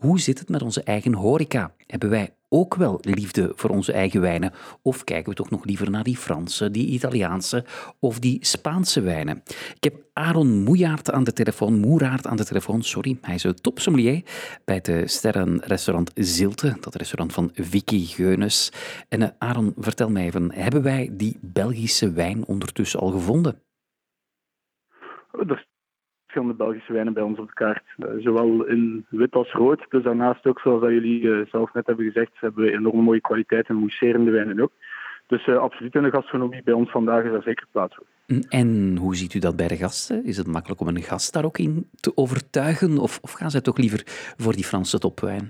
Hoe zit het met onze eigen horeca? Hebben wij ook wel liefde voor onze eigen wijnen? Of kijken we toch nog liever naar die Franse, die Italiaanse of die Spaanse wijnen? Ik heb Aaron Moeraert aan de telefoon, sorry. Hij is een topsommelier bij het sterrenrestaurant Zilte, dat restaurant van Vicky Geunes. En Aaron, vertel mij even, hebben wij die Belgische wijn ondertussen al gevonden? Er verschillende Belgische wijnen bij ons op de kaart. Zowel in wit als rood. Dus daarnaast ook, zoals dat jullie zelf net hebben gezegd, hebben we enorm mooie kwaliteit en mousserende wijnen ook. Dus absoluut in de gastronomie bij ons vandaag is daar zeker plaats voor. En hoe ziet u dat bij de gasten? Is het makkelijk om een gast daar ook in te overtuigen? Of gaan zij toch liever voor die Franse topwijn?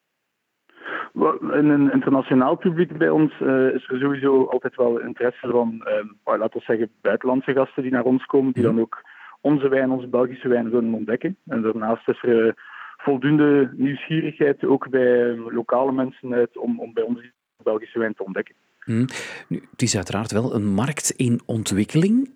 In een internationaal publiek bij ons is er sowieso altijd wel interesse van, laten we zeggen, buitenlandse gasten die naar ons komen, die dan ook onze Belgische wijn willen ontdekken. En daarnaast is er voldoende nieuwsgierigheid ook bij lokale mensen uit om bij ons Belgische wijn te ontdekken. Nu, het is uiteraard wel een markt in ontwikkeling.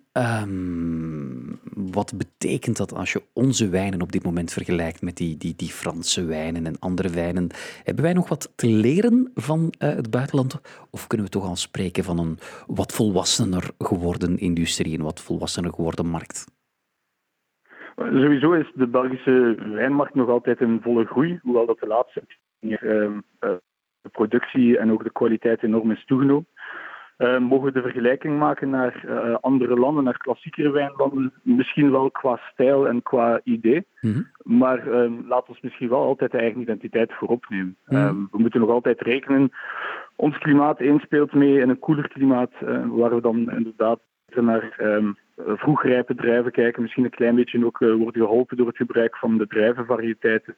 Wat betekent dat als je onze wijnen op dit moment vergelijkt met die Franse wijnen en andere wijnen? Hebben wij nog wat te leren van het buitenland? Of kunnen we toch al spreken van een wat volwassener geworden industrie, een wat volwassener geworden markt? Sowieso is de Belgische wijnmarkt nog altijd in volle groei, hoewel dat de laatste de productie en ook de kwaliteit enorm is toegenomen. Mogen we de vergelijking maken naar andere landen, naar klassiekere wijnlanden? Misschien wel qua stijl en qua idee. Maar laat ons misschien wel altijd de eigen identiteit voorop nemen. We moeten nog altijd rekenen. Ons klimaat speelt mee in een koeler klimaat, waar we dan inderdaad naar vroegrijpe druiven kijken. Misschien een klein beetje ook worden geholpen door het gebruik van de druivenvariëteiten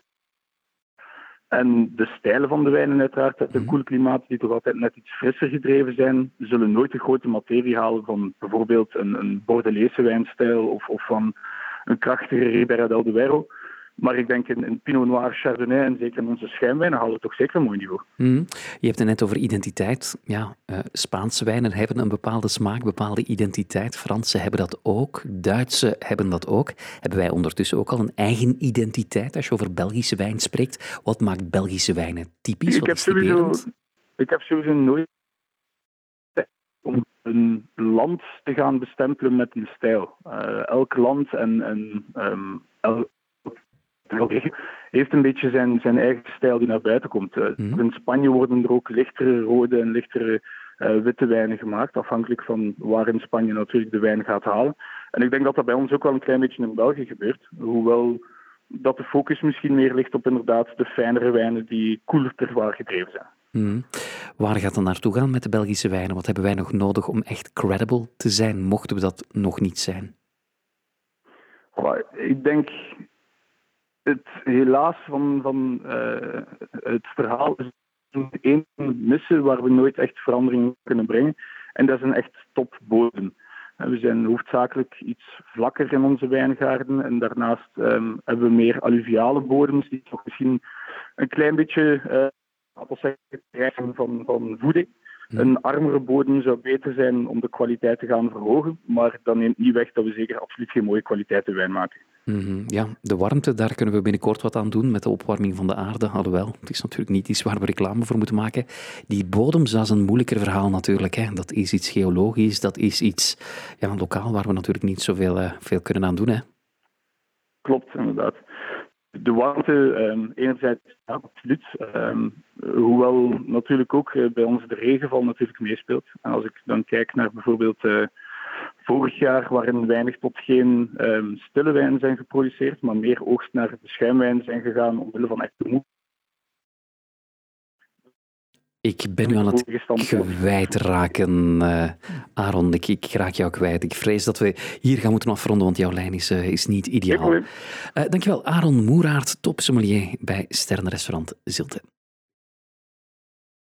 en de stijlen van de wijnen uiteraard, uit een koel klimaat, die toch altijd net iets frisser gedreven zijn, zullen nooit de grote materie halen van bijvoorbeeld een Bordelese wijnstijl of van een krachtige Ribera del Duero. Maar ik denk in Pinot Noir, Chardonnay en zeker in onze schijnwijnen halen we toch zeker een mooi niveau. Je hebt het net over identiteit. Ja, Spaanse wijnen hebben een bepaalde smaak, een bepaalde identiteit. Fransen hebben dat ook. Duitse hebben dat ook. Hebben wij ondertussen ook al een eigen identiteit als je over Belgische wijn spreekt? Wat maakt Belgische wijnen typisch? Ik heb sowieso nooit om een land te gaan bestempelen met een stijl. Elk land en elk heeft een beetje zijn eigen stijl die naar buiten komt. In Spanje worden er ook lichtere rode en lichtere witte wijnen gemaakt, afhankelijk van waar in Spanje natuurlijk de wijn gaat halen. En ik denk dat dat bij ons ook wel een klein beetje in België gebeurt, hoewel dat de focus misschien meer ligt op inderdaad de fijnere wijnen die koeler terroir gedreven zijn. Waar gaat het naartoe gaan met de Belgische wijnen? Wat hebben wij nog nodig om echt credible te zijn, mochten we dat nog niet zijn? Ik denk het helaas van het verhaal is één missen waar we nooit echt verandering kunnen brengen. En dat is een echt topbodem. We zijn hoofdzakelijk iets vlakker in onze wijngaarden en daarnaast hebben we meer alluviale bodems die toch misschien een klein beetje krijgen van voeding. Een armere bodem zou beter zijn om de kwaliteit te gaan verhogen, maar dat neemt niet weg dat we zeker absoluut geen mooie kwaliteit wijn maken. Ja, de warmte, daar kunnen we binnenkort wat aan doen met de opwarming van de aarde. Alhoewel, het is natuurlijk niet iets waar we reclame voor moeten maken. Die bodems, dat is een moeilijker verhaal natuurlijk. Hè. Dat is iets geologisch, dat is iets lokaal waar we natuurlijk niet zoveel veel kunnen aan doen. Hè. Klopt, inderdaad. De warmte, enerzijds absoluut. Hoewel natuurlijk ook bij ons de regenval natuurlijk meespeelt. En als ik dan kijk naar bijvoorbeeld vorig jaar, waarin weinig tot geen stille wijnen zijn geproduceerd, maar meer oogst naar de schuimwijnen zijn gegaan omwille van echte moe. Ik ben u aan het kwijtraken, Aaron. Ik raak jou kwijt. Ik vrees dat we hier gaan moeten afronden, want jouw lijn is niet ideaal. Dankjewel, Aaron Moeraert, topsommelier bij Sterrenrestaurant Zilte.